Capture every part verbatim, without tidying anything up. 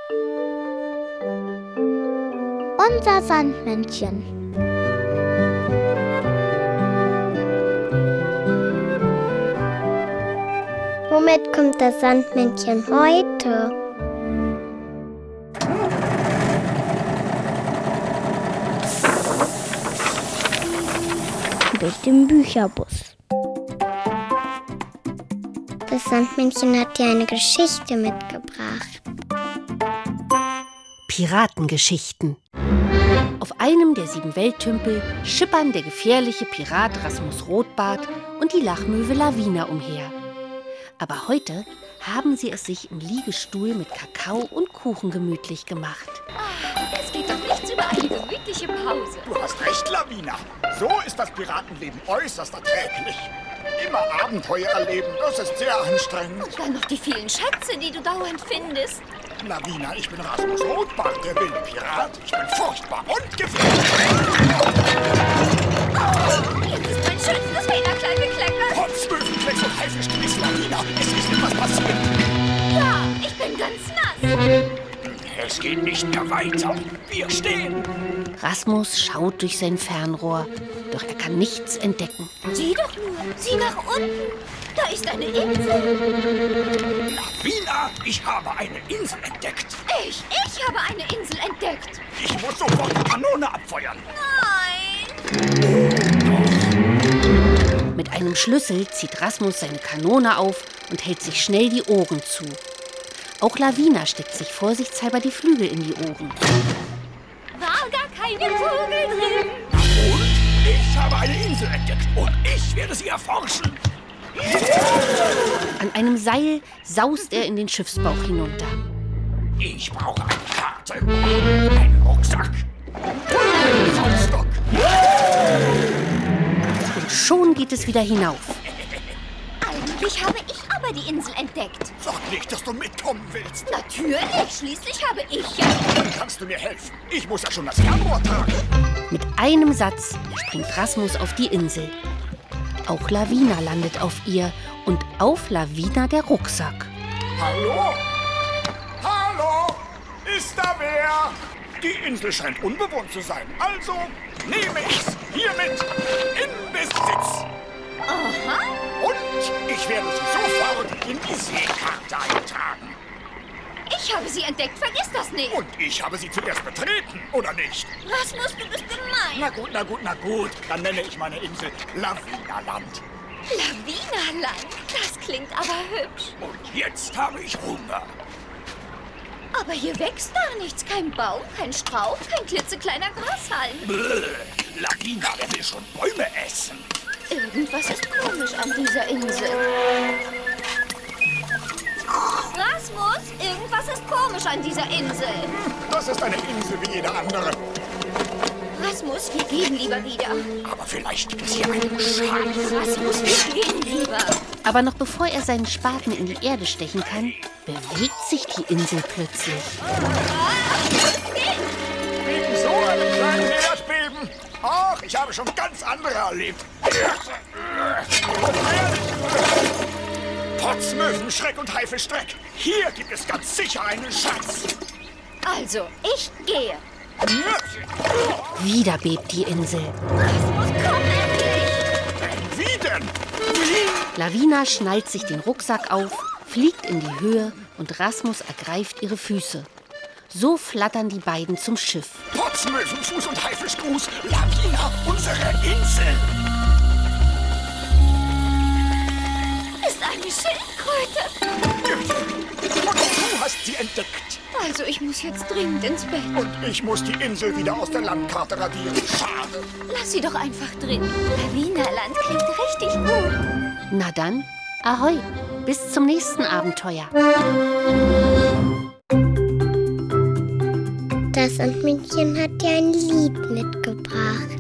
Unser Sandmännchen. Womit kommt das Sandmännchen heute? Mit dem Bücherbus. Das Sandmännchen hat dir eine Geschichte mitgebracht. Piratengeschichten. Auf einem der sieben Welttümpel schippern der gefährliche Pirat Rasmus Rotbart und die Lachmöwe Lavina umher. Aber heute haben sie es sich im Liegestuhl mit Kakao und Kuchen gemütlich gemacht. Es geht doch nichts über eine gemütliche Pause. Du hast recht, Lavina. So ist das Piratenleben äußerst erträglich. Immer Abenteuer erleben, das ist sehr anstrengend. Und dann noch die vielen Schätze, die du dauernd findest. Lavina, ich bin Rasmus Rotbart, der wilde Pirat. Ich bin furchtbar und gefährlich. Oh, jetzt ist mein schönstes Federkleid gekleckert. Potzmöwenklecks und Haifischklecks, Lavina. Es ist etwas passiert. Ja, ich bin ganz nass. Es geht nicht mehr weiter. Wir stehen. Rasmus schaut durch sein Fernrohr, doch er kann nichts entdecken. Sieh doch nur, sieh nach unten. Da ist eine Insel. Lavina, ich habe eine Insel entdeckt. Ich, ich habe eine Insel entdeckt. Ich muss sofort die Kanone abfeuern. Nein. Mit einem Schlüssel zieht Rasmus seine Kanone auf und hält sich schnell die Ohren zu. Auch Lavina steckt sich vorsichtshalber die Flügel in die Ohren. War gar keine Kugel drin. Und ich habe eine Insel entdeckt und ich werde sie erforschen. An einem Seil saust er in den Schiffsbauch hinunter. Ich brauche eine Karte, einen Rucksack und einen Zollstock. Und schon geht es wieder hinauf. Eigentlich habe ich aber die Insel entdeckt. Sag nicht, dass du mitkommen willst. Natürlich, schließlich habe ich ja. Dann kannst du mir helfen. Ich muss ja schon das Fernrohr tragen. Mit einem Satz springt Rasmus auf die Insel. Auch Lavina landet auf ihr und auf Lavina der Rucksack. Hallo? Hallo? Ist da wer? Die Insel scheint unbewohnt zu sein. Also nehme ich's hiermit in Besitz. Aha. Und ich werde sie sofort in die Seekarte eintragen. Ich habe sie entdeckt, vergiss das nicht. Und ich habe sie zuerst betreten, oder nicht? Rasmus, du bist gemein. Na gut, na gut, na gut. Dann nenne ich meine Insel Lavinaland. Lavinaland, das klingt aber hübsch. Und jetzt habe ich Hunger. Aber hier wächst gar nichts. Kein Baum, kein Strauch, kein klitzekleiner Grashalm. Bläh, Lavina, wer will schon Bäume essen? Irgendwas ist komisch an dieser Insel. Rasmus, irgendwas ist komisch an dieser Insel. Das ist eine Insel wie jede andere. Rasmus, wir gehen lieber wieder. Aber vielleicht gibt es hier einen Schatz. Rasmus, wir gehen lieber. Aber noch bevor er seinen Spaten in die Erde stechen kann, bewegt sich die Insel plötzlich. Wegen so einem kleinen Erdbeben. Ach, ich habe schon ganz andere erlebt. Potzmöwen, Schreck und Haifischstreck. Hier gibt es ganz sicher einen Schatz. Also, ich gehe. Wieder bebt die Insel. Rasmus, komm endlich! Wie denn? Lavina schnallt sich den Rucksack auf, fliegt in die Höhe und Rasmus ergreift ihre Füße. So flattern die beiden zum Schiff. Potzmöwenfuß und Haifischgruß, Lavina, unsere Insel. Ist eine Schildkröte. Und du hast sie entdeckt. Also, ich muss jetzt dringend ins Bett. Und ich muss die Insel wieder aus der Landkarte radieren. Schade. Lass sie doch einfach drin. Lavinaland klingt richtig gut. Na dann, ahoi, bis zum nächsten Abenteuer. Das Sandmännchen hat dir ein Lied mitgebracht.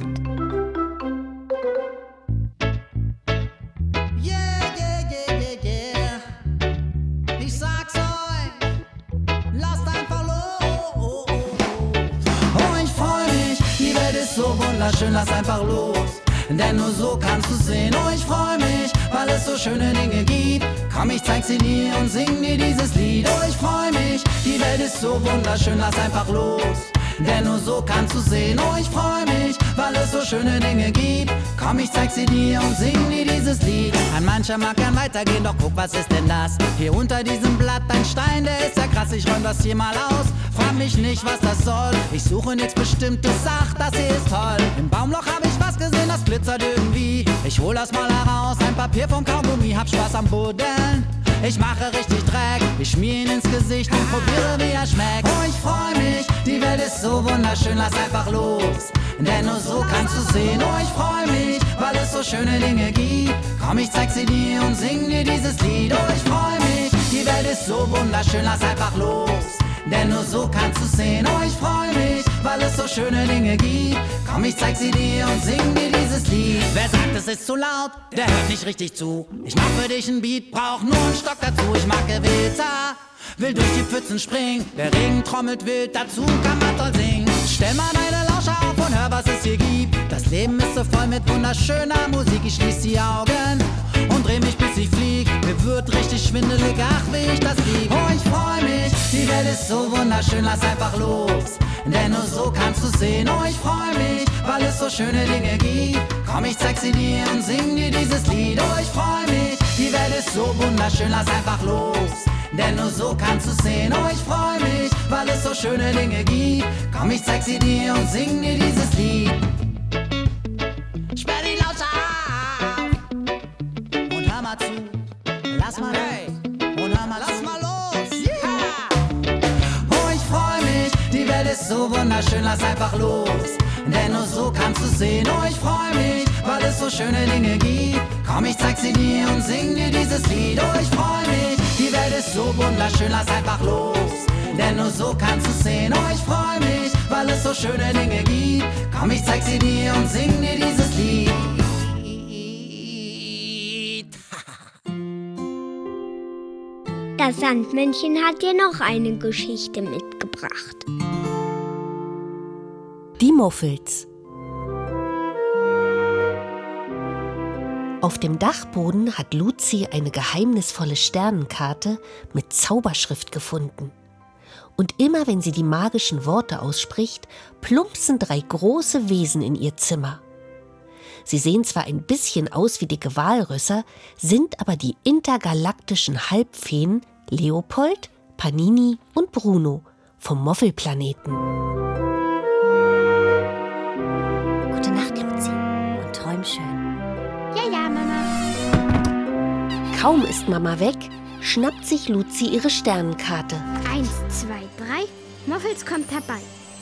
Schön, lass einfach los, denn nur so kannst du sehen. Oh, ich freu mich, weil es so schöne Dinge gibt. Komm, ich zeig sie dir und sing dir dieses Lied. Oh, ich freu mich, die Welt ist so wunderschön, lass einfach los. Denn nur so kannst du sehen, oh ich freu mich, weil es so schöne Dinge gibt. Komm, ich zeig sie dir und sing dir dieses Lied. Ein mancher mag gern weitergehen, doch guck, was ist denn das? Hier unter diesem Blatt ein Stein, der ist ja krass, ich räum das hier mal aus. Frag mich nicht, was das soll, ich suche nichts Bestimmtes, sag, das hier ist toll. Im Baumloch hab ich was gesehen, das glitzert irgendwie. Ich hol das mal heraus, ein Papier vom Kaugummi, hab Spaß am Buddeln. Ich mache richtig Dreck, ich schmier ihn ins Gesicht und probiere, wie er schmeckt. Oh, ich freu mich, die Welt ist so wunderschön, lass einfach los. Denn nur so kannst du sehen, oh, ich freu mich, weil es so schöne Dinge gibt. Komm, ich zeig sie dir und sing dir dieses Lied. Oh, ich freu mich, die Welt ist so wunderschön, lass einfach los. Denn nur so kannst du sehen, oh, ich freu mich, weil es so schöne Dinge gibt. Komm, ich zeig sie dir und sing dir dieses Lied. Wer sagt, es ist zu laut, der hört nicht richtig zu. Ich mach für dich ein Beat, brauch nur einen Stock dazu. Ich mag Gewitter, will durch die Pfützen springen. Der Regen trommelt wild, dazu kann man toll singen. Stell mal deine Lauscher auf und hör, was es hier gibt. Das Leben ist so voll mit wunderschöner Musik. Ich schließ die Augen und dreh mich, bis ich flieg. Mir wird richtig schwindelig, ach, wie ich das lieb. Oh, ich freu mich, die Welt ist so wunderschön, lass einfach los. Denn nur so kannst du sehen, oh, ich freu mich, weil es so schöne Dinge gibt. Komm, ich zeig sie dir und sing dir dieses Lied. Oh, ich freu mich, die Welt ist so wunderschön, lass einfach los. Denn nur so kannst du sehen, oh, ich freu mich, weil es so schöne Dinge gibt. Komm, ich zeig sie dir und sing dir dieses Lied. Sperr die Lauscher auf und hör mal zu. Lass mal hey. Und hör mal, lass mal los. Yeah. Oh, ich freu mich, die Welt ist so wunderschön, lass einfach los. Denn nur so kannst du sehen, oh, ich freu mich, weil es so schöne Dinge gibt. Komm, ich zeig sie dir und sing dir dieses Lied. Oh, ich freu mich, die Welt ist so wunderschön, lass einfach los. Denn nur so kannst du sehen, oh, ich freu mich, weil es so schöne Dinge gibt. Komm, ich zeig sie dir und sing dir dieses Lied. Das Sandmännchen hat dir noch eine Geschichte mitgebracht. Die Muffels. Auf dem Dachboden hat Luzi eine geheimnisvolle Sternenkarte mit Zauberschrift gefunden. Und immer wenn sie die magischen Worte ausspricht, plumpsen drei große Wesen in ihr Zimmer. Sie sehen zwar ein bisschen aus wie dicke Walrösser, sind aber die intergalaktischen Halbfeen Leopold, Panini und Bruno vom Moffelplaneten. Gute Nacht, Luzi. Und träum schön. Ja, ja, Mama. Kaum ist Mama weg, schnappt sich Luzi ihre Sternenkarte. Eins, zwei, drei. Muffels kommt herbei.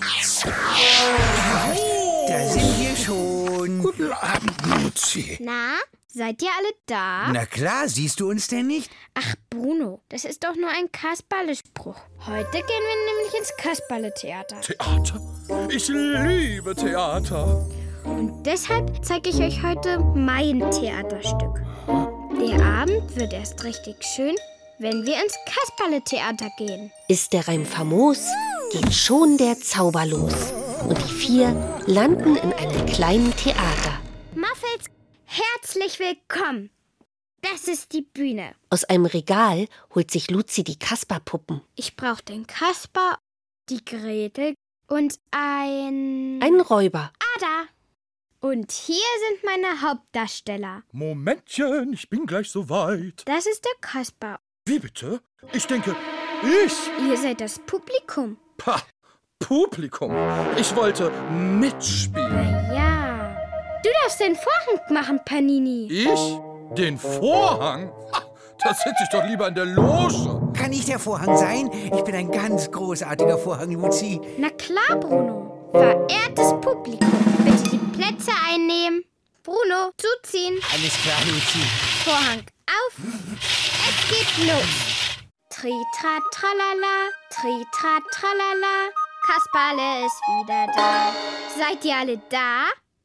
Da sind wir schon. Guten Abend, Luzi. Na, seid ihr alle da? Na klar, siehst du uns denn nicht? Ach, Bruno, das ist doch nur ein Kasperle-Spruch. Heute gehen wir nämlich ins Kasperle-Theater. Theater? Ich liebe Theater. Und deshalb zeige ich euch heute mein Theaterstück. Der Abend wird erst richtig schön, wenn wir ins Kasperle-Theater gehen. Ist der Reim famos, geht schon der Zauber los. Und die vier landen in einem kleinen Theater. Muffels, herzlich willkommen. Das ist die Bühne. Aus einem Regal holt sich Luzi die Kasperpuppen. Ich brauche den Kasper, die Gretel und ein... Ein Räuber. Ada. Und hier sind meine Hauptdarsteller. Momentchen, ich bin gleich soweit. Das ist der Kasper. Wie bitte? Ich denke, ich. Ihr seid das Publikum. Pah, Publikum. Ich wollte mitspielen. Ja. Du darfst den Vorhang machen, Panini. Ich? Den Vorhang? Ha, da sitze ich doch lieber in der Loge. Kann ich der Vorhang sein? Ich bin ein ganz großartiger Vorhang, Luzi. Na klar, Bruno. Verehrtes Publikum, bitte die Plätze einnehmen. Bruno, zuziehen. Alles klar, Luzi. Vorhang auf. Es geht los. Tri-tra, tralala, tri-tra, tralala. Kasperle ist wieder da. Seid ihr alle da?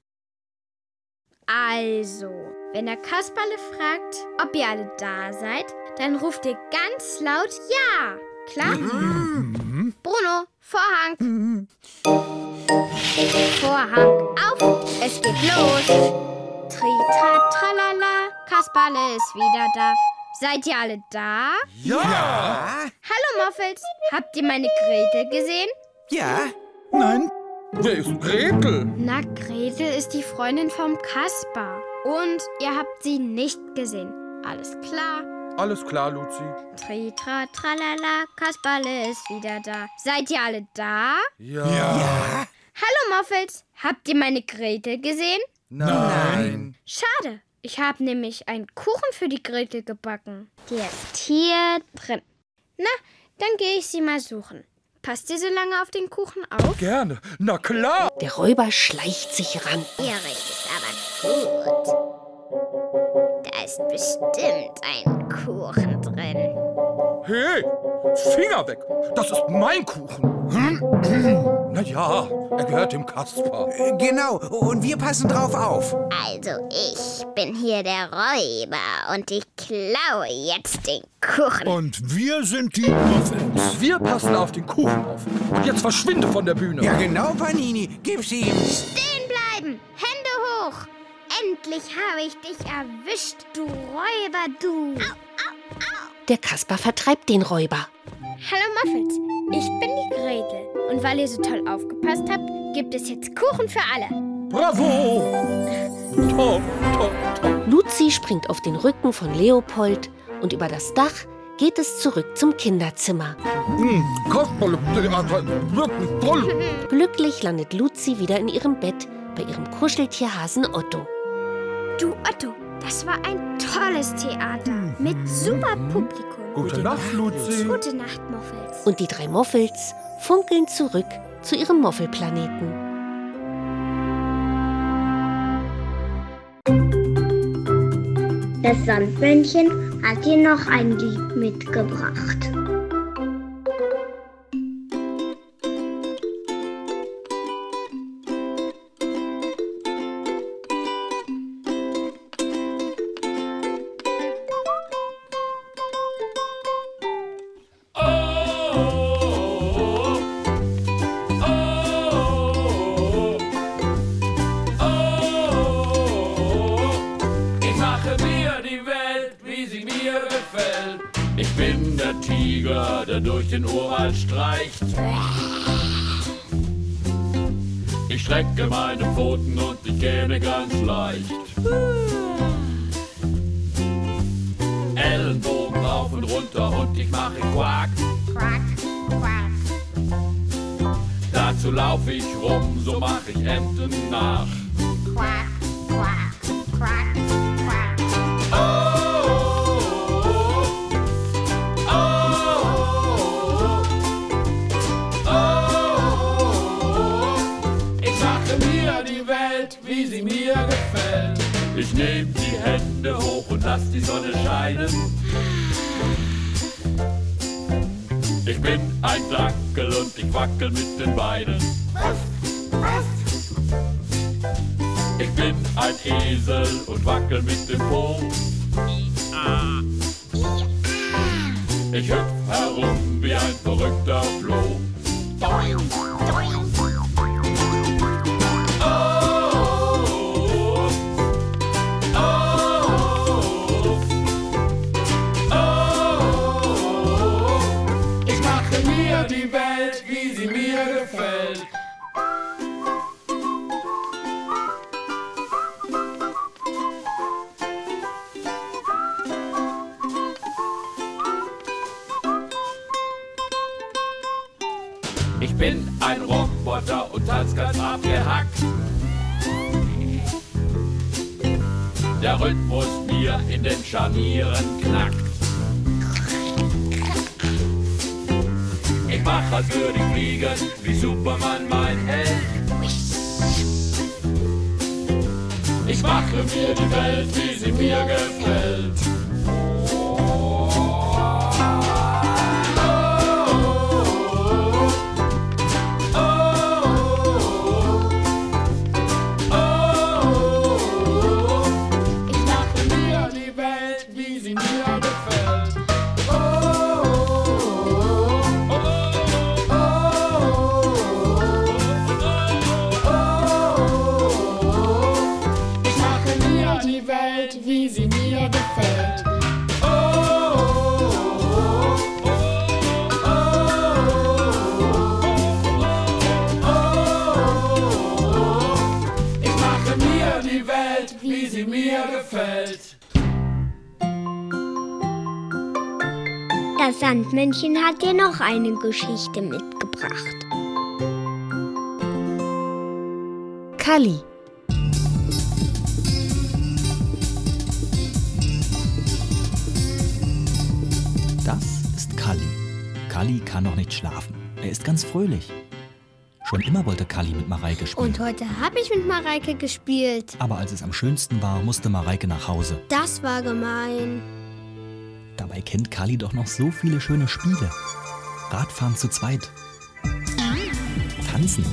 Also, wenn der Kasperle fragt, ob ihr alle da seid, dann ruft ihr ganz laut Ja. Klar? Mhm. Bruno, Vorhang. Vorhang auf. Es geht los. Tri-tra, tralala. Kasperle ist wieder da. Seid ihr alle da? Ja. Hallo Moffels, habt ihr meine Gretel gesehen? Ja. Nein, wer ist Gretel? Na, Gretel ist die Freundin vom Kaspar. Und ihr habt sie nicht gesehen. Alles klar? Alles klar, Luzi. Tritra, tralala, Kasperle ist wieder da. Seid ihr alle da? Ja. Ja. Hallo Moffels, habt ihr meine Gretel gesehen? Nein. Schade, ich habe nämlich einen Kuchen für die Gretel gebacken. Der ist hier drin. Na, dann gehe ich sie mal suchen. Passt ihr so lange auf den Kuchen auf? Gerne. Na klar. Der Räuber schleicht sich ran. Ihr riecht es aber gut. Da ist bestimmt ein Kuchen drin. Hey, Finger weg. Das ist mein Kuchen. Na ja, er gehört dem Kaspar. Äh, Genau, und wir passen drauf auf. Also ich bin hier der Räuber und ich klaue jetzt den Kuchen. Und wir sind die Muffins. Wir passen auf den Kuchen auf. Und jetzt verschwinde von der Bühne. Ja, genau, Panini. Gib sie ihm. Stehen bleiben! Hände hoch! Endlich habe ich dich erwischt, du Räuber, du! Au, au, au. Der Kaspar vertreibt den Räuber. Hallo Muffels, ich bin die Gretel. Und weil ihr so toll aufgepasst habt, gibt es jetzt Kuchen für alle. Bravo! Top, top, top. Luzi springt auf den Rücken von Leopold und über das Dach geht es zurück zum Kinderzimmer. Mmh, Kasperle, wirklich toll. Glücklich landet Luzi wieder in ihrem Bett bei ihrem Kuscheltierhasen Otto. Du Otto, das war ein tolles Theater mit super Publikum. Gute Nacht, Luzi. Gute Nacht, Muffels. Und die drei Moffels funkeln zurück zu ihrem Moffelplaneten. Das Sandmännchen hat dir noch ein Lied mitgebracht. Der durch den Urwald streicht. Ich strecke meine Pfoten und ich gähne ganz leicht. Ellenbogen rauf und runter und ich mache Quack. Quack, quack. Dazu laufe ich rum, so mache ich Enten nach. Quack, quack, quack, quack. Oh! Wie sie mir gefällt. Ich nehm die Hände hoch und lass die Sonne scheinen. Ich bin ein Dackel und ich wackel mit den Beinen. Ich bin ein Esel und wackel mit dem Po. Ich hüpf herum wie ein verrückter Floh. Die Welt, wie sie mir gefällt. Ich bin ein Roboter und tanz ganz abgehackt. Der Rhythmus mir in den Scharnieren knackt. Ich mach, als würde ich fliegen, wie Superman mein Held. Ich mache mir die Welt, wie sie mir gefällt. Ich mache mir die Welt, wie sie mir gefällt. Wie sie mir gefällt. Sandmännchen hat dir noch eine Geschichte mitgebracht. Kalli. Das ist Kalli. Kalli kann noch nicht schlafen. Er ist ganz fröhlich. Schon immer wollte Kalli mit Mareike spielen. Und heute habe ich mit Mareike gespielt. Aber als es am schönsten war, musste Mareike nach Hause. Das war gemein. Dabei kennt Kalli doch noch so viele schöne Spiele. Radfahren zu zweit. Tanzen.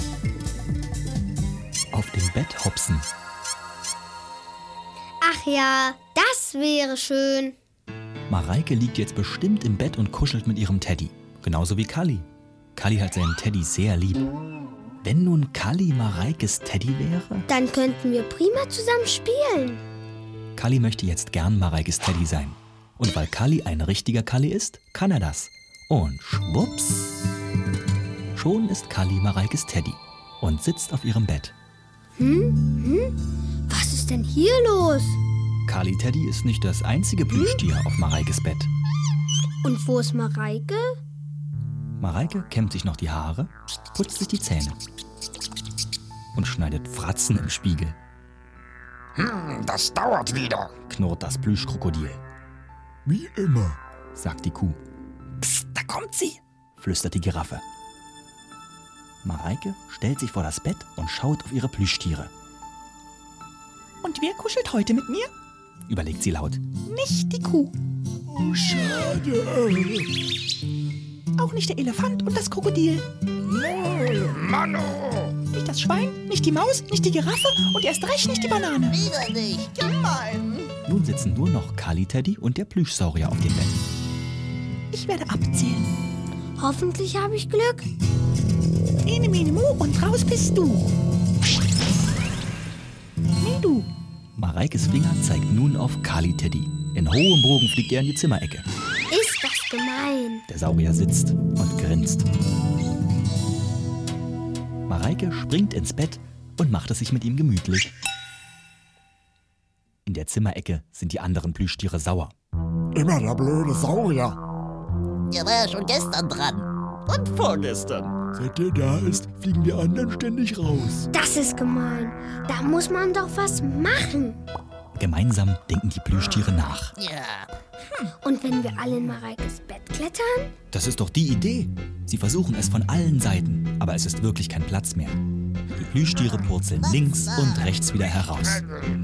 Auf dem Bett hopsen. Ach ja, das wäre schön. Mareike liegt jetzt bestimmt im Bett und kuschelt mit ihrem Teddy. Genauso wie Kalli. Kalli hat seinen Teddy sehr lieb. Wenn nun Kalli Mareikes Teddy wäre? Dann könnten wir prima zusammen spielen. Kalli möchte jetzt gern Mareikes Teddy sein. Und weil Kalli ein richtiger Kalli ist, kann er das. Und schwupps. Schon ist Kalli Mareikes Teddy und sitzt auf ihrem Bett. Hm? Hm? Was ist denn hier los? Kalli Teddy ist nicht das einzige Plüschtier auf Mareikes Bett. Und wo ist Mareike? Mareike kämmt sich noch die Haare, putzt sich die Zähne und schneidet Fratzen im Spiegel. Hm, das dauert wieder, knurrt das Plüschkrokodil. Wie immer, sagt die Kuh. Psst, da kommt sie, flüstert die Giraffe. Mareike stellt sich vor das Bett und schaut auf ihre Plüschtiere. Und wer kuschelt heute mit mir? Überlegt sie laut. Nicht die Kuh. Oh, schade. Auch nicht der Elefant und das Krokodil. Mano! Nicht das Schwein, nicht die Maus, nicht die Giraffe und erst recht nicht die Banane. Widerlich, gemein. Nun sitzen nur noch Kalli Teddy und der Plüschsaurier auf dem Bett. Ich werde abzählen. Hoffentlich habe ich Glück. Ene, mene, mu und raus bist du. Nee, du. Mareikes Finger zeigt nun auf Kalli Teddy. In hohem Bogen fliegt er in die Zimmerecke. Ist das gemein. Der Saurier sitzt und grinst. Mareike springt ins Bett und macht es sich mit ihm gemütlich. In der Zimmerecke sind die anderen Plüschtiere sauer. Immer der blöde Saurier. Der war ja schon gestern dran. Und vorgestern. Seit der da ist, fliegen wir anderen ständig raus. Das ist gemein. Da muss man doch was machen. Gemeinsam denken die Plüschtiere nach. Ja. Und wenn wir alle in Mareikes Bett klettern? Das ist doch die Idee. Sie versuchen es von allen Seiten, aber es ist wirklich kein Platz mehr. Die Plüschtiere purzeln links und rechts wieder heraus.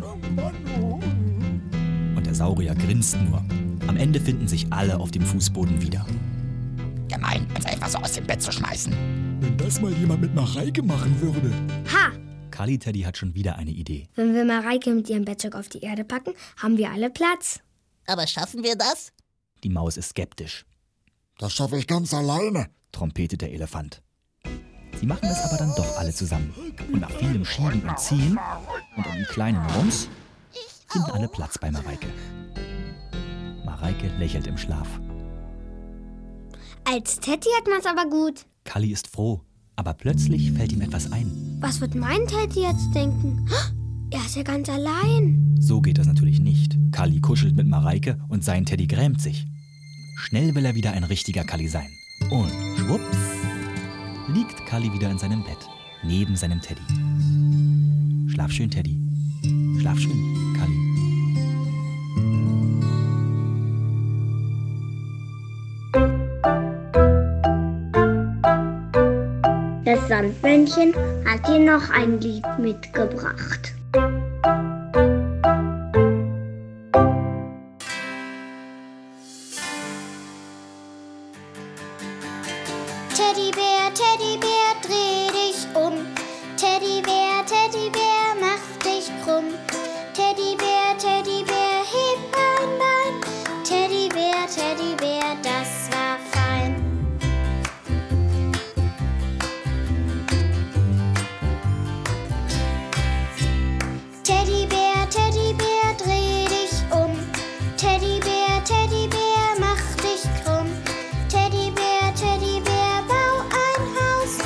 Und der Saurier grinst nur. Am Ende finden sich alle auf dem Fußboden wieder. Gemein, uns einfach so aus dem Bett zu schmeißen. Wenn das mal jemand mit Mareike machen würde. Ha! Kalli Teddy hat schon wieder eine Idee. Wenn wir Mareike mit ihrem Bettzeug auf die Erde packen, haben wir alle Platz. Aber schaffen wir das? Die Maus ist skeptisch. Das schaffe ich ganz alleine, trompetet der Elefant. Sie machen es aber dann doch alle zusammen. Und nach vielem Schieben und Ziehen und einem kleinen Rums finden alle Platz bei Mareike. Mareike lächelt im Schlaf. Als Teddy hat man's aber gut. Kalli ist froh, aber plötzlich fällt ihm etwas ein. Was wird mein Teddy jetzt denken? Er ist ja ganz allein. So geht das natürlich nicht. Kalli kuschelt mit Mareike und sein Teddy grämt sich. Schnell will er wieder ein richtiger Kalli sein. Und schwupps, liegt Kalli wieder in seinem Bett, neben seinem Teddy. Schlaf schön, Teddy. Schlaf schön, Kalli. Das Sandmännchen hat dir noch ein Lied mitgebracht. Teddybär, Teddybär, dreh dich um. Teddybär, Teddybär, mach dich krumm. Teddybär, Teddybär, heb ein Bein. Teddybär, Teddybär, das war fein. Teddybär, Teddybär, dreh dich um. Teddybär, Teddybär, mach dich krumm. Teddybär, Teddybär, bau ein Haus.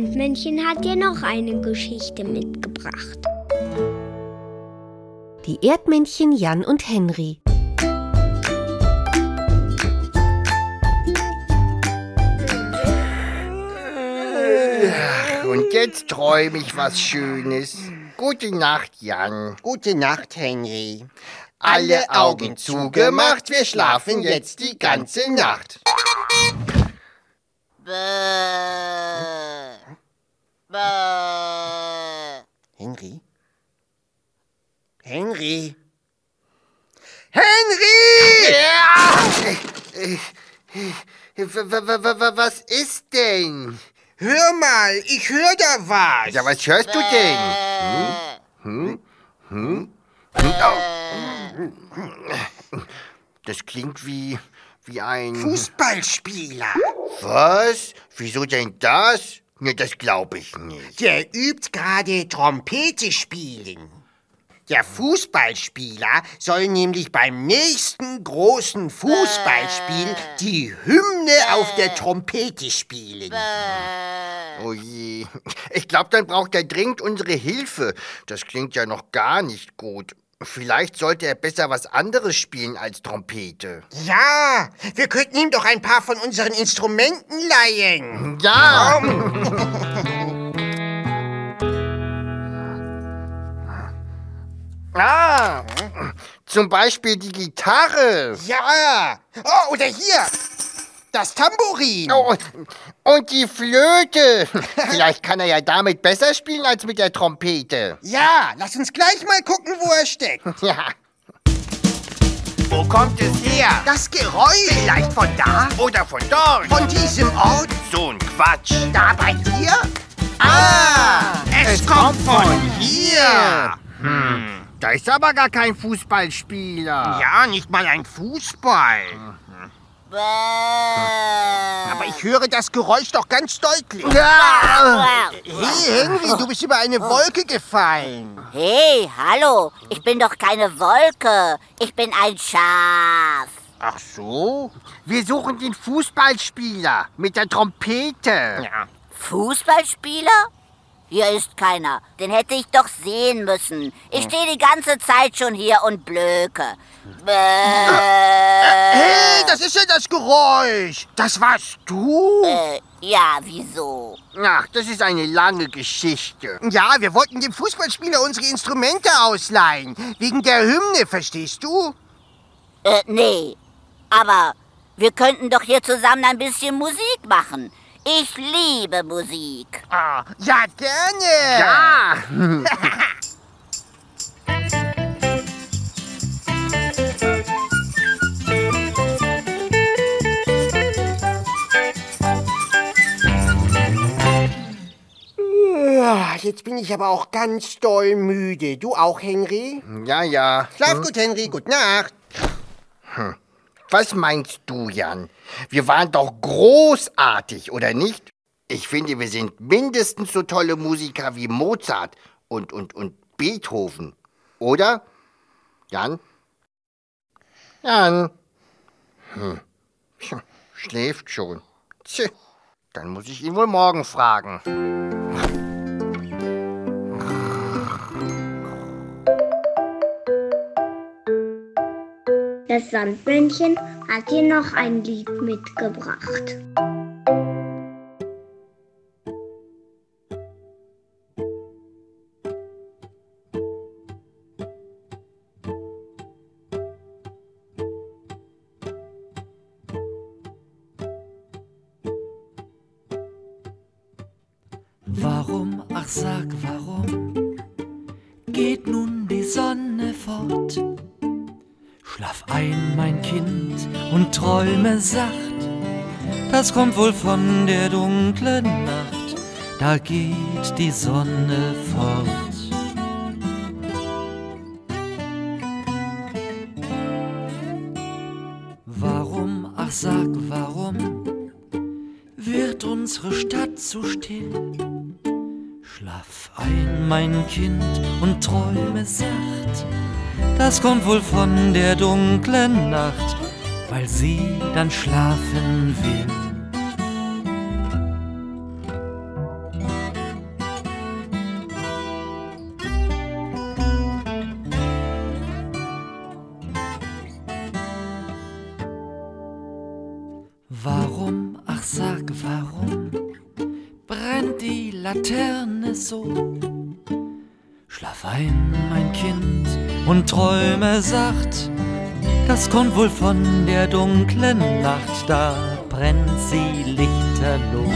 Sandmännchen hat dir noch eine Geschichte mitgebracht. Die Erdmännchen Jan und Henry. Und jetzt träume ich was Schönes. Gute Nacht, Jan. Gute Nacht, Henry. Alle Augen zugemacht, wir schlafen jetzt die ganze Nacht. Bäh. Bäh. Henry? Henry? Henry! Ja! Was ist denn? Hör mal, ich höre da was. Ja, was hörst du denn? Hm? Hm? Hm? Oh. Das klingt wie, wie ein... Fußballspieler. Was? Wieso denn das? Ne, das glaube ich nicht. Der übt gerade Trompete spielen. Der Fußballspieler soll nämlich beim nächsten großen Fußballspiel die Hymne auf der Trompete spielen. Oh je. Ich glaube, dann braucht er dringend unsere Hilfe. Das klingt ja noch gar nicht gut. Vielleicht sollte er besser was anderes spielen als Trompete. Ja, wir könnten ihm doch ein paar von unseren Instrumenten leihen. Ja! Ah, zum Beispiel die Gitarre. Ja, oh, oder hier, das Tambourin. Oh, und die Flöte. Vielleicht kann er ja damit besser spielen als mit der Trompete. Ja, lass uns gleich mal gucken, wo er steckt. Ja. Wo kommt es her? Das Geräusch. Vielleicht von da? Oder von dort? Von diesem Ort? So ein Quatsch. Da bei dir? Ah, es, es kommt, kommt von hier. Hm. Da ist aber gar kein Fußballspieler. Ja, nicht mal ein Fußball. Mhm. Aber ich höre das Geräusch doch ganz deutlich. Ja. Hey, Henry, du bist über eine Wolke gefallen. Hey, hallo, ich bin doch keine Wolke. Ich bin ein Schaf. Ach so? Wir suchen den Fußballspieler mit der Trompete. Ja. Fußballspieler? Hier ist keiner. Den hätte ich doch sehen müssen. Ich stehe die ganze Zeit schon hier und blöke. Bäh. Hey, das ist ja das Geräusch. Das warst du? Äh, ja, wieso? Ach, das ist eine lange Geschichte. Ja, wir wollten dem Fußballspieler unsere Instrumente ausleihen. Wegen der Hymne, verstehst du? Äh, nee. Aber wir könnten doch hier zusammen ein bisschen Musik machen. Ich liebe Musik. Ah, ja, gerne. Ja. Jetzt bin ich aber auch ganz doll müde. Du auch, Henry? Ja, ja. Schlaf hm? gut, Henry. Gute Nacht. Hm. Was meinst du, Jan? Wir waren doch großartig, oder nicht? Ich finde, wir sind mindestens so tolle Musiker wie Mozart und, und, und Beethoven. Oder? Jan? Jan? Hm. Schläft schon. Tch, dann muss ich ihn wohl morgen fragen. Das Sandmännchen hat dir noch ein Lied mitgebracht. Warum, ach sag warum, geht nun die Sonne fort? Schlaf ein, mein Kind, und träume sacht. Das kommt wohl von der dunklen Nacht, da geht die Sonne fort. Warum, ach sag warum, wird unsere Stadt so still? Schlaf ein, mein Kind, und träume sacht. Das kommt wohl von der dunklen Nacht, weil sie dann schlafen will. sag, warum brennt die Laterne so? Schlaf ein, mein Kind, und träume sacht. Das kommt wohl von der dunklen Nacht, da brennt sie lichterloh.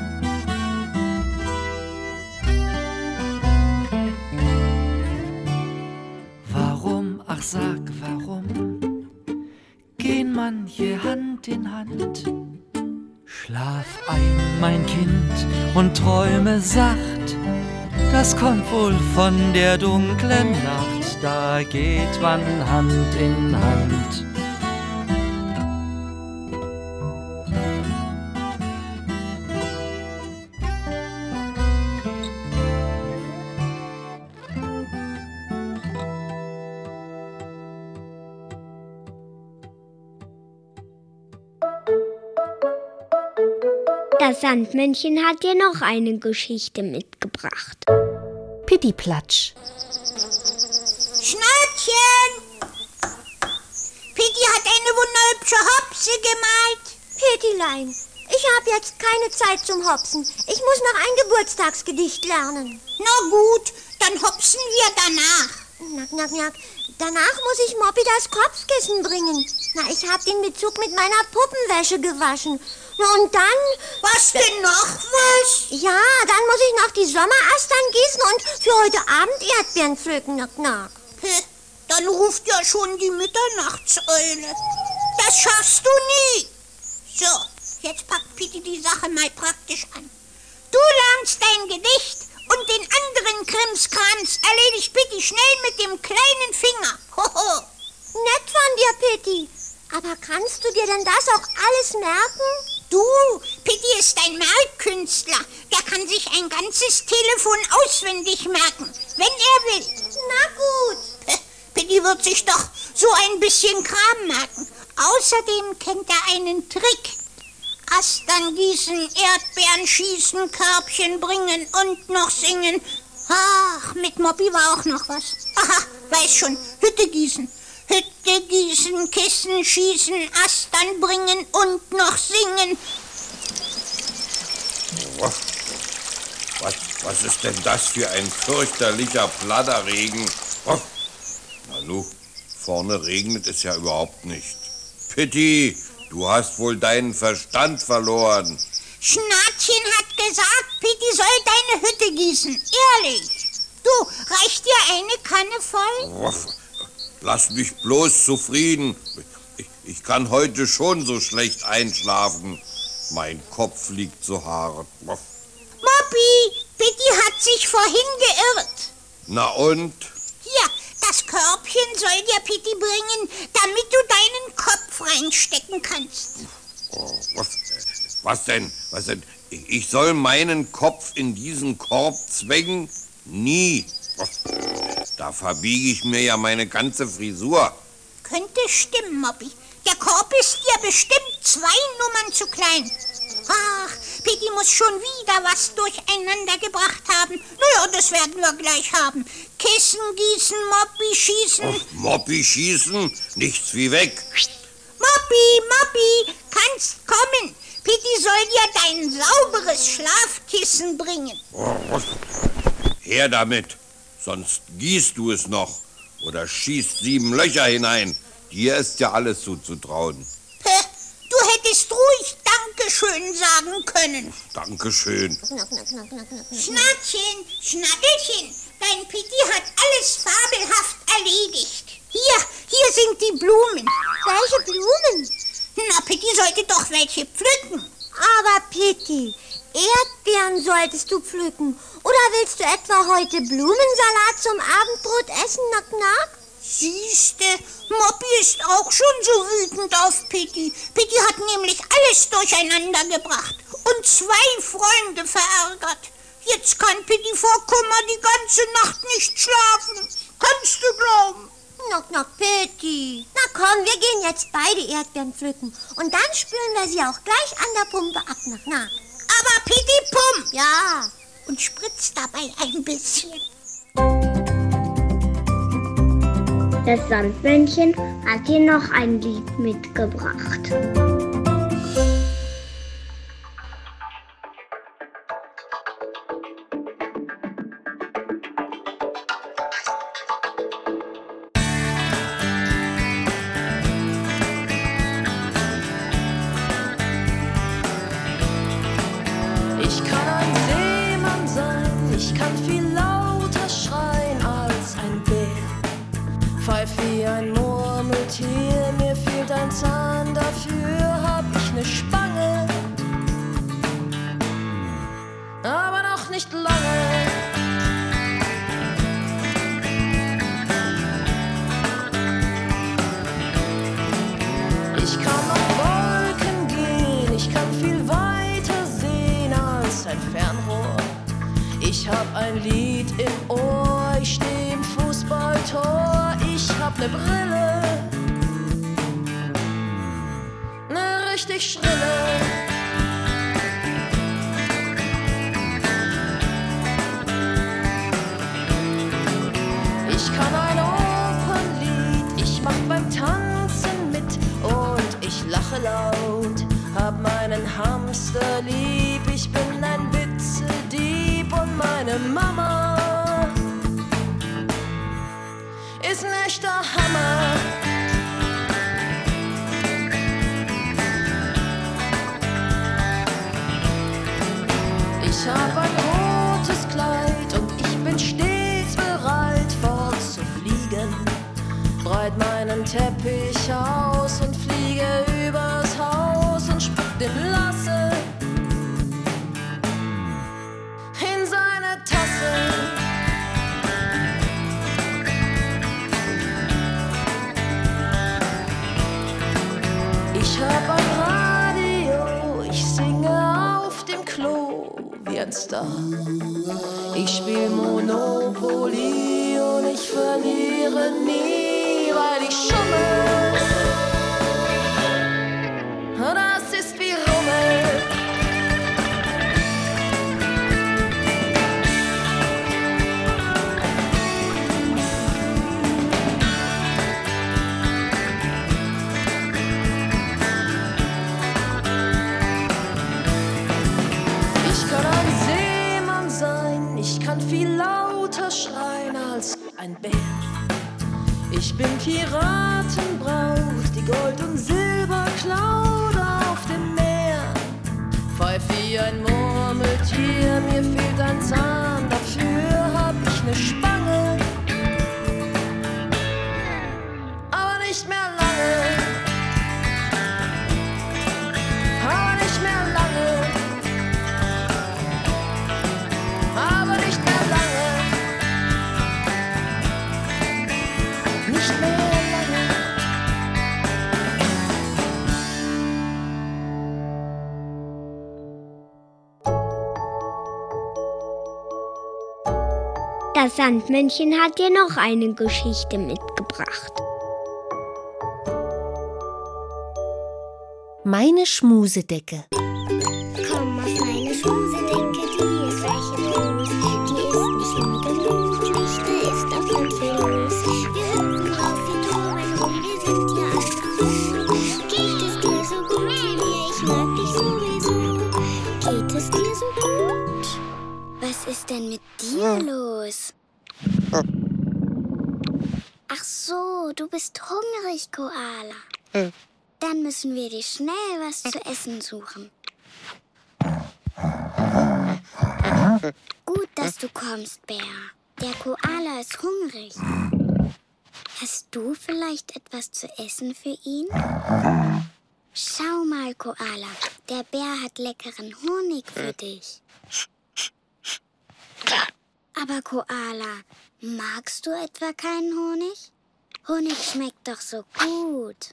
Warum, ach sag, warum gehen manche Hand in Hand? Schlaf ein, mein Kind, und träume sacht. Das kommt wohl von der dunklen Nacht, da geht man Hand in Hand. Das Sandmännchen hat dir noch eine Geschichte mitgebracht. Pittiplatsch. Schnattchen! Pitti hat eine wunderhübsche Hopse gemalt. Pittilein, ich habe jetzt keine Zeit zum Hopsen. Ich muss noch ein Geburtstagsgedicht lernen. Na gut, dann hopsen wir danach. Knack, knack, knack. Danach muss ich Moppi das Kopfkissen bringen. Na, ich habe den Bezug mit meiner Puppenwäsche gewaschen. Na und dann... Was denn noch was? Ja, dann muss ich noch die Sommerastern gießen und für heute Abend Erdbeeren pflücken. Knack, knack. Dann ruft ja schon die Mitternachtseule. Das schaffst du nie. So, jetzt packt Pitti die Sache mal praktisch an. Du lernst dein Gedicht und den anderen Krimskrams erledigt Pitti schnell mit dem kleinen Finger. Hoho. Nett von dir, Pitti. Aber kannst du dir denn das auch alles merken? Du, Pitti ist ein Merkkünstler. Der kann sich ein ganzes Telefon auswendig merken, wenn er will. Na gut. Pitti wird sich doch so ein bisschen Kram merken. Außerdem kennt er einen Trick. Astern gießen, Erdbeeren schießen, Körbchen bringen und noch singen. Ach, mit Moppi war auch noch was. Aha, weiß schon, Hütte gießen. Hütte gießen, Kissen schießen, Astern bringen und noch singen. Was, was ist denn das für ein fürchterlicher Fladderregen? Oh. Nanu, vorne regnet es ja überhaupt nicht. Pitti, du hast wohl deinen Verstand verloren. Schnattchen hat gesagt, Pitti soll deine Hütte gießen. Ehrlich. Du, reicht dir eine Kanne voll? Oh. Lass mich bloß zufrieden. Ich, ich kann heute schon so schlecht einschlafen. Mein Kopf liegt so hart. Moppi, Pitti hat sich vorhin geirrt. Na und? Hier, das Körbchen soll dir Pitti bringen, damit du deinen Kopf reinstecken kannst. Oh, was, was denn? Was denn? Ich soll meinen Kopf in diesen Korb zwängen? Nie. Da verbiege ich mir ja meine ganze Frisur. Könnte stimmen, Moppi. Der Korb ist dir bestimmt zwei Nummern zu klein. Ach, Pitti muss schon wieder was durcheinander gebracht haben. Naja, das werden wir gleich haben. Kissen gießen, Moppi schießen. Och, Moppi schießen? Nichts wie weg. Moppi, Moppi, kannst kommen. Pitti soll dir dein sauberes Schlafkissen bringen. Oh, her damit. Sonst gießt du es noch oder schießt sieben Löcher hinein. Dir ist ja alles zuzutrauen. Du hättest ruhig Dankeschön sagen können. Dankeschön. Schnattchen, Schnattelchen, dein Pitti hat alles fabelhaft erledigt. Hier, hier sind die Blumen. Welche Blumen? Na, Pitti sollte doch welche pflücken. Aber Pitti, Erdbeeren solltest du pflücken. Oder willst du etwa heute Blumensalat zum Abendbrot essen, Nack, Nack? Siehste, Moppi ist auch schon so wütend auf Pitti. Pitti hat nämlich alles durcheinander gebracht und zwei Freunde verärgert. Jetzt kann Pitti vor Kummer die ganze Nacht nicht schlafen. Kannst du glauben? Nack, Nack, Pitti. Na komm, wir gehen jetzt beide Erdbeeren pflücken. Und dann spülen wir sie auch gleich an der Pumpe ab, Nack, Nack. Aber Pitti pumpt. Ja. Und spritzt dabei ein bisschen. Das Sandmännchen hat dir noch ein Lied mitgebracht. Ich kann viel lauter schreien als ein Bär. Pfeif wie ein Murmeltier, mir fehlt ein Zahn, dafür hab ich ne Spange. Aber noch nicht lange. Ich kann auf Wolken gehen, ich kann viel weiter sehen als ein Fernrohr. Ich hab ein Lied im Ohr, ich steh im Fußballtor, ich hab ne Brille, ne richtig schrille. Ich kann ein Opernlied, ich mach beim Tanzen mit und ich lache laut, hab meinen Hamster lieb, ich bin ein Witzedieb und meine Mama ist ein echter Hammer. Ich hab ein rotes Kleid und ich bin stets bereit fortzufliegen. Breit meinen Teppich aus und fliege übers Haus und spuck den Lasse in seine Tasse. Ich hab ein Radio, ich singe auf dem Klo wie ein Star. Ich spiel Monopoly und ich verliere nie, weil ich schummel. Das ist wie Rummel. Ich kann ein Seemann sein, ich kann viel lauter schreien als ein Bär. Ich bin Piratenbraut, die Gold und Silber klaut auf dem Meer. Pfeif wie ein Murmeltier, mir fehlt ein Zahn, dafür hab ich ne Spange. Aber nicht mehr lange, aber nicht mehr lange, aber nicht mehr lange, nicht mehr lange. Das Sandmännchen hat dir noch eine Geschichte mitgebracht. Meine Schmusedecke. Komm auf meine Schmusedecke, die ist weich und groß. Die ist nicht nur gemütlich, da ist auch ganz viel los. Wir hüpfen drauf, wir toben rum, wir sind ja alle gut. Geht es dir so gut wie mir? Ich mag dich sowieso. Geht es dir so gut? Was ist denn mit dir los? Ach so, du bist hungrig, Koala. Dann müssen wir dir schnell was zu essen suchen. Gut, dass du kommst, Bär. Der Koala ist hungrig. Hast du vielleicht etwas zu essen für ihn? Schau mal, Koala. Der Bär hat leckeren Honig für dich. Aber Koala, magst du etwa keinen Honig? Honig schmeckt doch so gut.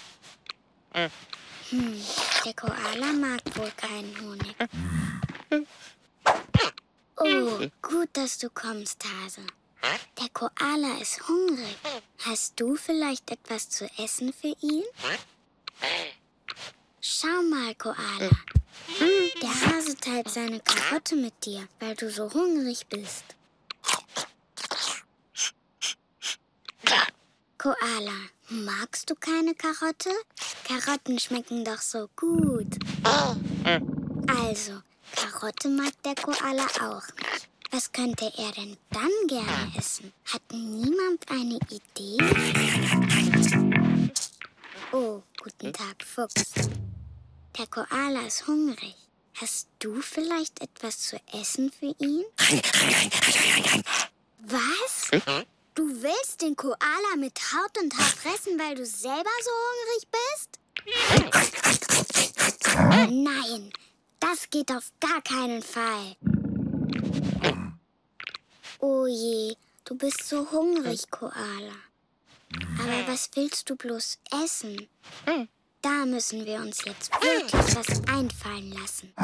Hm, der Koala mag wohl keinen Honig. Oh, gut, dass du kommst, Hase. Der Koala ist hungrig. Hast du vielleicht etwas zu essen für ihn? Schau mal, Koala. Der Hase teilt seine Karotte mit dir, weil du so hungrig bist. Koala, magst du keine Karotte? Karotten schmecken doch so gut. Also, Karotte mag der Koala auch nicht. Was könnte er denn dann gerne essen? Hat niemand eine Idee? Oh, guten Tag, Fuchs. Der Koala ist hungrig. Hast du vielleicht etwas zu essen für ihn? Was? Du willst den Koala mit Haut und Haar fressen, weil du selber so hungrig bist? Nein, das geht auf gar keinen Fall. Oh je, du bist so hungrig, Koala. Aber was willst du bloß essen? Da müssen wir uns jetzt wirklich was einfallen lassen.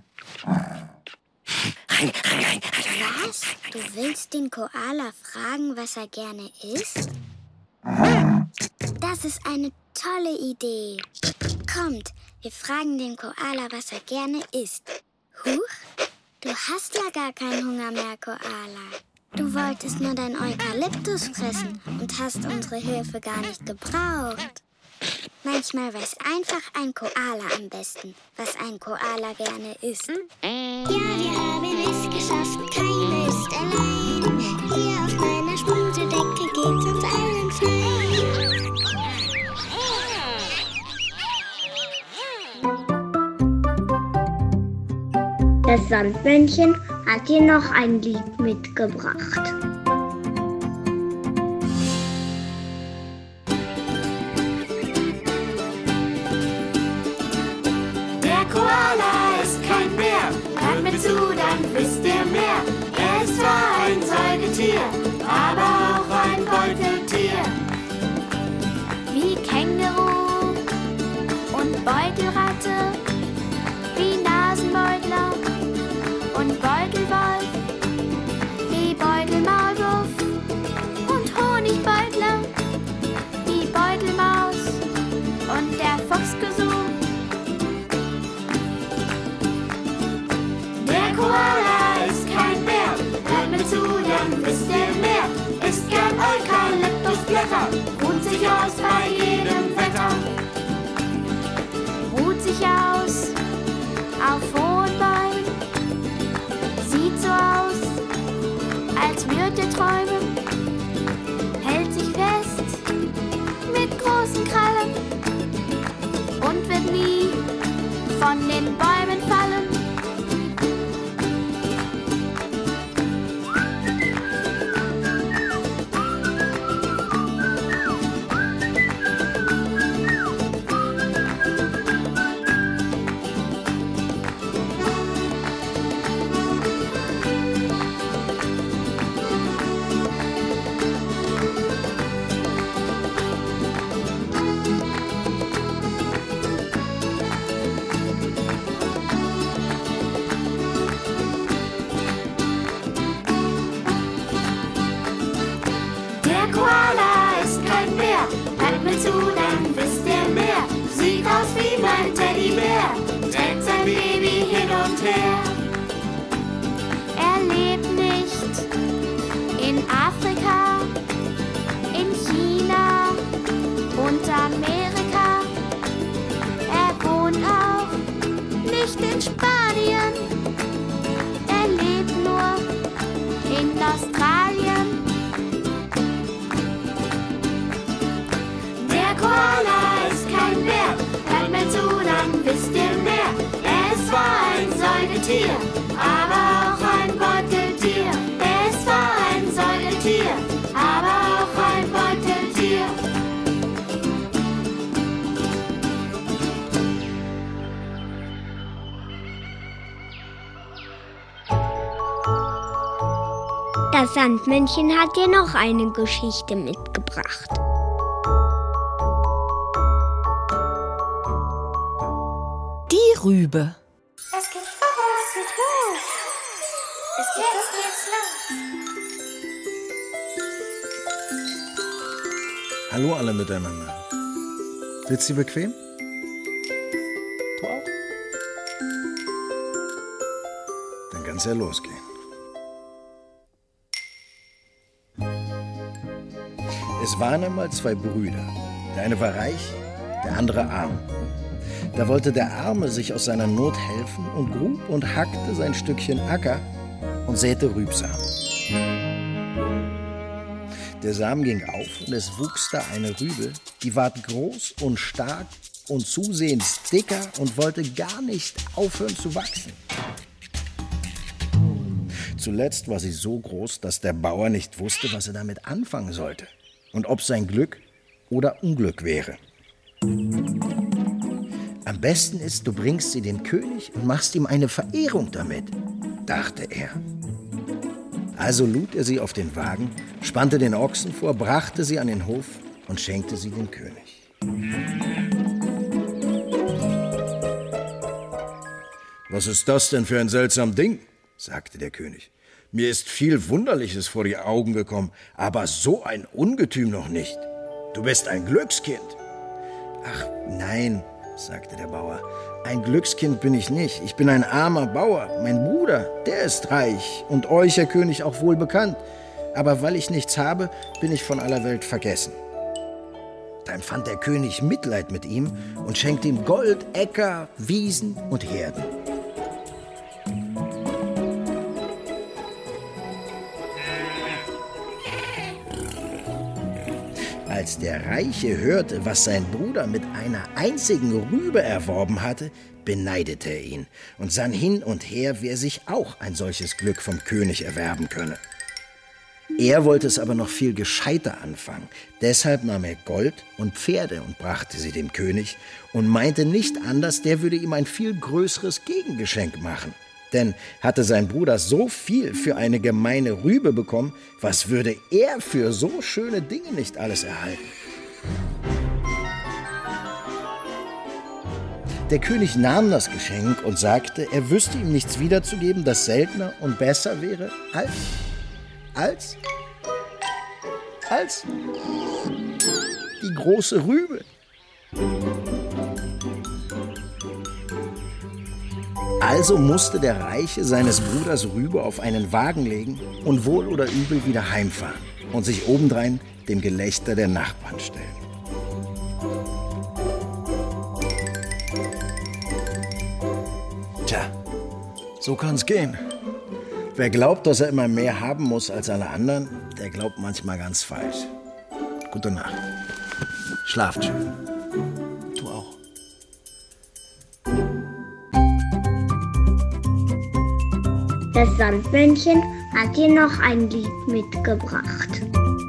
Was? Du willst den Koala fragen, was er gerne isst? Das ist eine tolle Idee. Kommt, wir fragen den Koala, was er gerne isst. Huch, du hast ja gar keinen Hunger mehr, Koala. Du wolltest nur dein Eukalyptus fressen und hast unsere Hilfe gar nicht gebraucht. Manchmal weiß einfach ein Koala am besten, was ein Koala gerne isst. Ja, wir haben es geschafft, keiner ist allein. Hier auf meiner Schmusedecke geht's uns allen fein. Das Sandmännchen hat dir noch ein Lied mitgebracht. Zu, dann wisst ihr mehr. Er ist zwar ein Säugetier, aber auch ein Beuteltier. Wie Känguru und Beutelratte, wie Nasenbeutler und Beutelwolf, wie Beutelmaulwurf und Honigbeutler, wie Beutelmaus und der Fuchsgesuch. Koala ist kein Bär, hört mir zu, dann wisst ihr mehr. Isst gern Eukalyptusblätter, ruht sich aus bei jedem Wetter. Ruht sich aus auf hohen Bäumen, sieht so aus, als würde er träumen. Hält sich fest mit großen Krallen und wird nie von den Bäumen fallen. Zu, dann wisst ihr mehr. Sieht aus wie mein Teddybär, trägt sein Baby hin und her. Er lebt nicht in Afrika, in China und Amerika. Er wohnt auch nicht in Spanien. Er lebt nur in Australien. Koala ist kein Bär, hört mir zu, dann wisst ihr mehr. Er ist zwar ein Säugetier, aber auch ein Beuteltier. Er ist zwar ein Säugetier, aber auch ein Beuteltier. Das Sandmännchen hat dir noch eine Geschichte mitgebracht. Die Rübe. Es geht los, es geht los. Es geht jetzt geht's los. Hallo alle miteinander. Sitzt ihr bequem? Du auch? Dann kann's ja losgehen. Es waren einmal zwei Brüder. Der eine war reich, der andere arm. Da wollte der Arme sich aus seiner Not helfen und grub und hackte sein Stückchen Acker und säte Rübsamen. Der Samen ging auf und es wuchs da eine Rübe, die ward groß und stark und zusehends dicker und wollte gar nicht aufhören zu wachsen. Zuletzt war sie so groß, dass der Bauer nicht wusste, was er damit anfangen sollte und ob sein Glück oder Unglück wäre. Am besten ist, du bringst sie dem König und machst ihm eine Verehrung damit, dachte er. Also lud er sie auf den Wagen, spannte den Ochsen vor, brachte sie an den Hof und schenkte sie dem König. »Was ist das denn für ein seltsam Ding?« sagte der König. »Mir ist viel Wunderliches vor die Augen gekommen, aber so ein Ungetüm noch nicht. Du bist ein Glückskind.« »Ach, nein«, sagte der Bauer, »ein Glückskind bin ich nicht. Ich bin ein armer Bauer. Mein Bruder, der ist reich und euch, Herr König, auch wohl bekannt. Aber weil ich nichts habe, bin ich von aller Welt vergessen.« Da empfand der König Mitleid mit ihm und schenkte ihm Gold, Äcker, Wiesen und Herden. Als der Reiche hörte, was sein Bruder mit einer einzigen Rübe erworben hatte, beneidete er ihn und sann hin und her, wer sich auch ein solches Glück vom König erwerben könne. Er wollte es aber noch viel gescheiter anfangen. Deshalb nahm er Gold und Pferde und brachte sie dem König und meinte nicht anders, der würde ihm ein viel größeres Gegengeschenk machen. Denn hatte sein Bruder so viel für eine gemeine Rübe bekommen, was würde er für so schöne Dinge nicht alles erhalten? Der König nahm das Geschenk und sagte, er wüsste ihm nichts wiederzugeben, das seltener und besser wäre als, als, als die große Rübe. Also musste der Reiche seines Bruders Rübe auf einen Wagen legen und wohl oder übel wieder heimfahren und sich obendrein dem Gelächter der Nachbarn stellen. Tja, so kann's gehen. Wer glaubt, dass er immer mehr haben muss als alle anderen, der glaubt manchmal ganz falsch. Gute Nacht. Schlaft schön. Du auch. Das Sandmännchen hat dir noch ein Lied mitgebracht.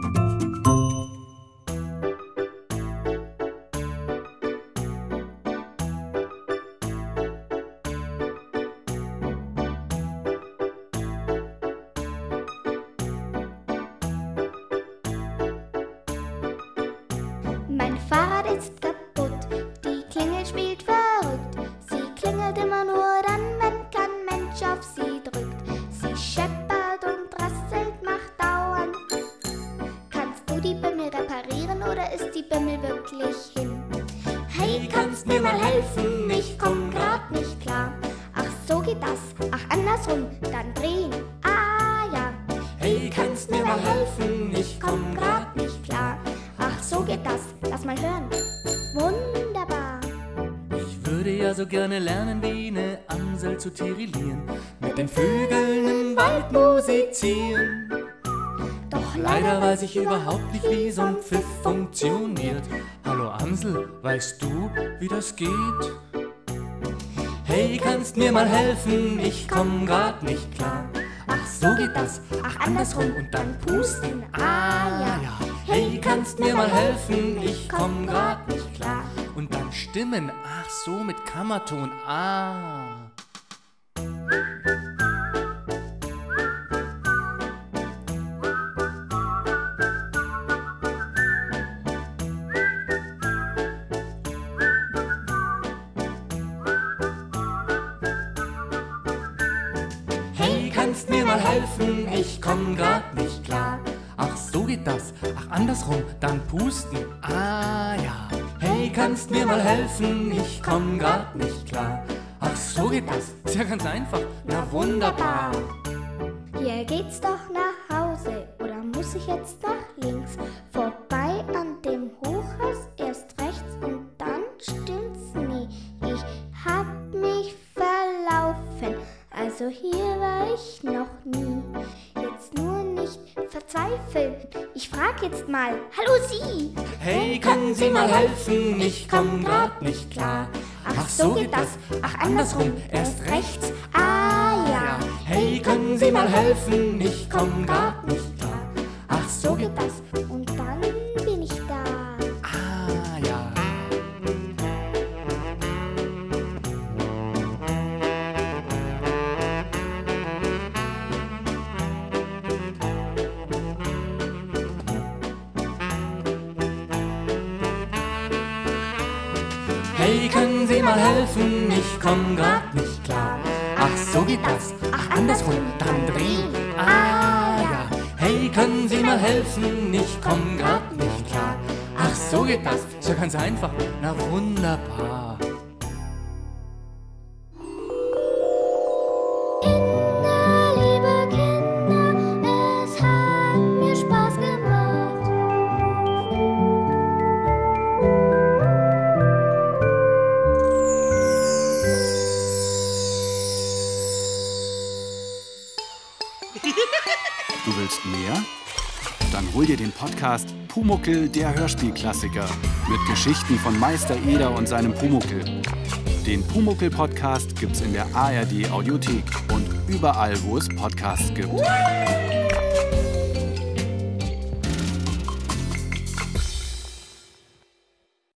Mein Fahrrad ist kaputt, die Klingel spielt verrückt. Sie klingelt immer nur dann, wenn kein Mensch auf sie drückt. Sie scheppert und rasselt, macht dauernd. Kannst du die Bimmel reparieren oder ist die Bimmel wirklich hin? Hey, kannst mir mal helfen? Ich komm grad nicht klar. Ach, so geht das. Ach, andersrum, dann drehen. Ah, ja. Hey, kannst mir mal helfen? Ich komm grad nicht klar. Ach, so geht das. Lass mal hören. Wunderbar. Ich würde ja so gerne lernen, wie eine Amsel zu tirillieren, mit den Vögeln im Wald musizieren. Doch leider weiß ich überhaupt nicht, wie so ein Pfiff funktioniert. Hallo Amsel, weißt du, wie das geht? Hey, kannst mir mal helfen? Ich komm grad nicht klar. Ach, so geht das. Ach, andersrum und dann pusten. Ah, ja. Hey, kannst mir mal helfen? Ich komm grad nicht klar. Und dann Stimmen. Ach, so mit Kammerton. Ah. Hey, kannst mir mal helfen? Ich komm grad nicht klar. Ach, so geht das. Ach, andersrum, dann pusten. Ah, ja. Hey, kannst mir mal helfen? Ich komm grad nicht klar. Ach, so geht das. Ist ja ganz einfach. Na, wunderbar. Hier geht's doch nach Hause. Oder muss ich jetzt nach links? Vorbei an dem Hochhaus, erst rechts und dann stimmt's nie. Ich hab mich verlaufen. Also hier war ich noch nie. Jetzt nur nicht verzweifeln. Ich frag jetzt mal. Hallo Sie! Hey, können Sie mal helfen? Ich komm grad nicht klar. Ach, so geht das. Ach, andersrum. Erst rechts. Ah, ja. Hey, können Sie mal helfen? Ich komm grad nicht klar. Ach, so geht das. Und dann bin ich da. Ah, ja. Hey, können Sie mal helfen? Ich komm grad nicht klar. Ach, so geht das. Ach, andersrum, dann drehen. Ah, ja. Hey, können Sie mal helfen? Ich komm grad nicht klar. Ach, so geht das. Ist ja ganz einfach. Na, wunderbar. Kinder, liebe Kinder, es hat mir Spaß gemacht. Du willst mehr? Dann hol dir den Podcast Pumuckl, der Hörspielklassiker. Mit Geschichten von Meister Eder und seinem Pumuckl. Den Pumuckl-Podcast gibt's in der A R D Audiothek und überall, wo es Podcasts gibt.